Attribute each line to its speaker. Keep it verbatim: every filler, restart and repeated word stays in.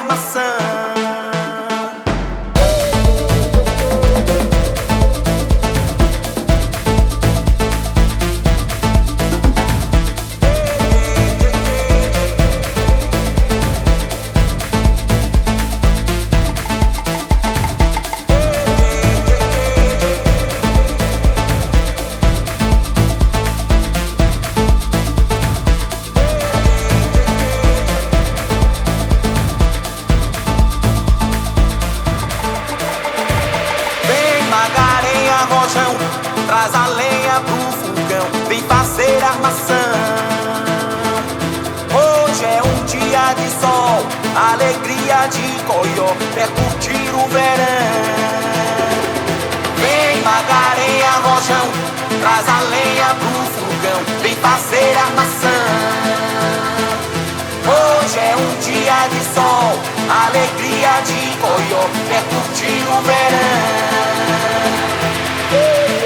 Speaker 1: armação. Rojão, traz a lenha pro fogão, vem fazer armação. Hoje é um dia de sol, alegria de coió, é curtir o verão. Vem Magareia, Rojão, traz a lenha pro fogão, vem fazer armação. Hoje é um dia de sol, alegria de coió, é curtir o verão.